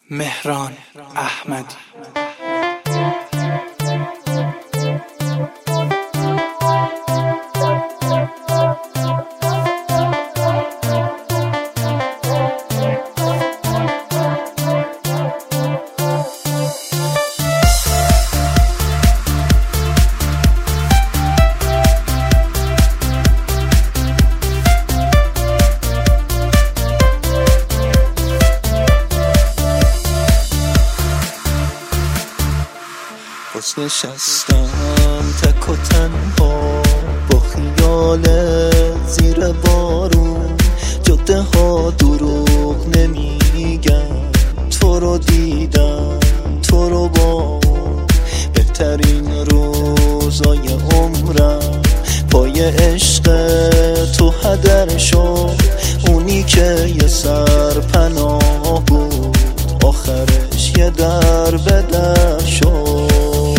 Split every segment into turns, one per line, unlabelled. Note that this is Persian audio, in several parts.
مهران احمدی.
خوش نشستم تک و تنها با خیال زیر بارون، جاده ها دروغ نمیگن، تو رو دیدم تو رو با اون بهترین روزای عمرم پای عشق تو هدر شد، اونی که یه سرپناه بود آخرش یه در به در شد.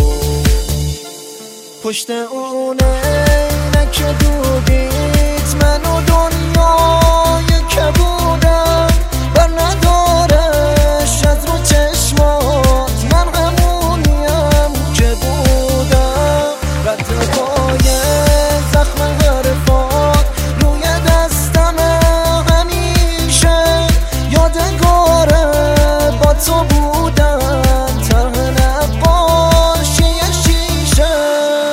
پشت اونه اینک دوبیت منو دنیای که بودم بر ندارش از رو چشمات، من همونیم که بودم رد پای زخم حرفات روی دستم همیشه یادگاره با تو بودم طرح نقاشی شیشه.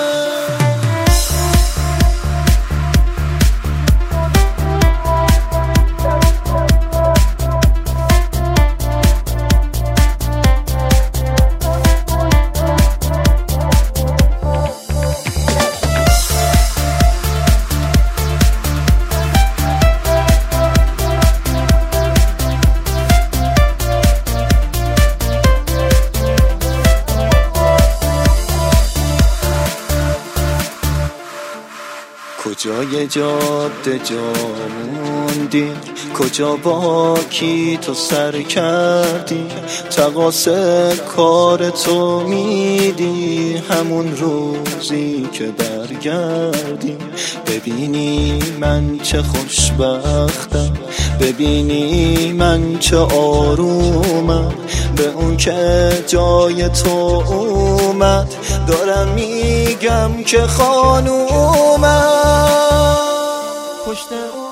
کجای جاده جا موندی، کجا با کی تو سر کردی، تقاصر کار تو میدی همون روزی که برگردی، ببینی من چه خوشبختم، ببینی من چه آرومم، به اون که جای تو اومد دارم میگم که خانومم. پشت